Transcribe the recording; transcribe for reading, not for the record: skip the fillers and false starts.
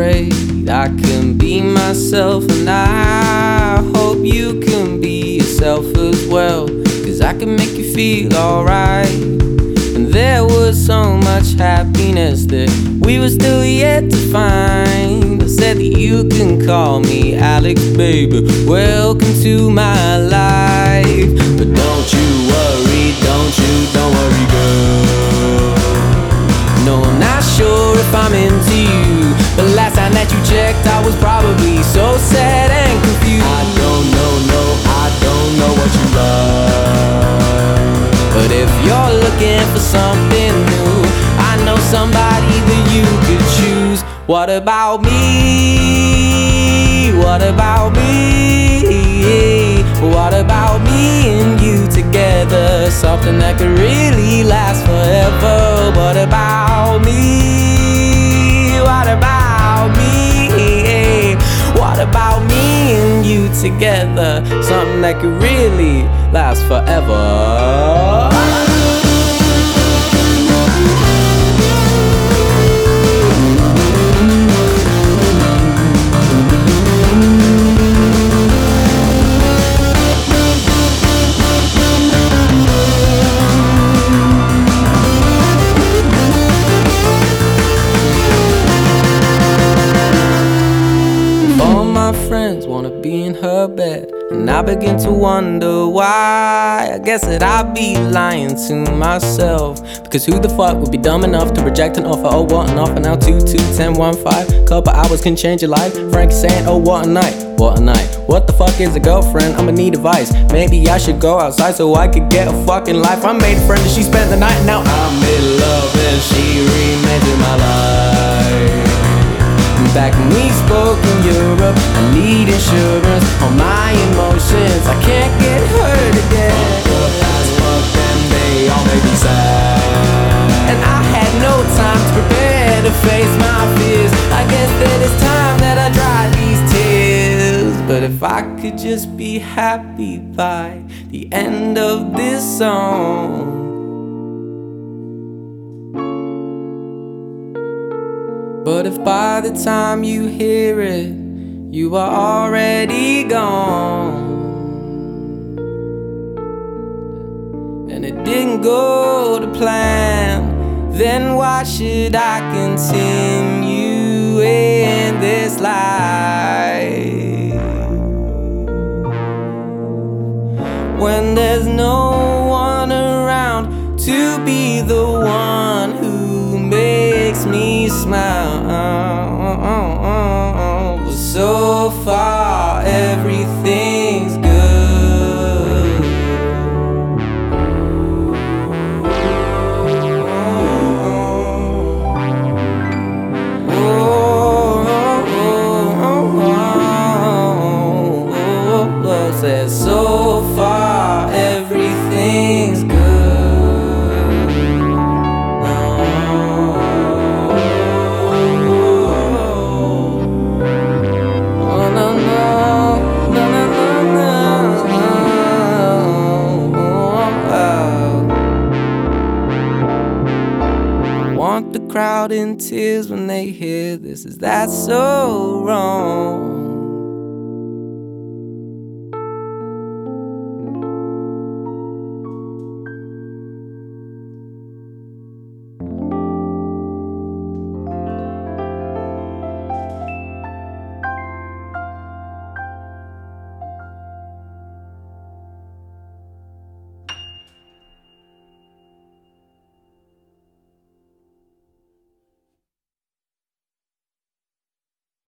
afraid I can be myself, and I hope you can be yourself as well, 'cause I can make you feel alright. And there was so much happiness that we were still yet to find. I said that you can call me Alex, baby, welcome to my life. But don't worry, girl. No, I'm not sure if I'm into you, but last time that you checked I was probably so sad and confused. I don't know what you love, but if you're looking for something new, I know somebody that you could choose. What about me? What about me? What about me and you together? Something that could really last forever. What about me? What about me? What about me and you together? Something that could really last forever. Friends wanna be in her bed, and I begin to wonder why. I guess that I'd be lying to myself, because who the fuck would be dumb enough to reject an offer? Oh, what an offer now, 2-2-10-1-5. Couple hours can change your life. Frank is saying, oh, what a night, what a night. What the fuck is a girlfriend? I'ma need advice. Maybe I should go outside so I could get a fucking life. I made a friend and she spent the night, and now I made love and she remade my life. Back when we spoke in Europe, I need insurance on my emotions. I can't get hurt again. Fuck them, they all make me sad. And I had no time to prepare to face my fears. I guess that it's time that I dry these tears. But if I could just be happy by the end of this song. But if by the time you hear it, you are already gone, and it didn't go to plan, then why should I continue in this life? When there's no one around to be the one who makes me smile. So far everything's good. Says so far everything's good. Want the crowd in tears when they hear this. Is that so wrong?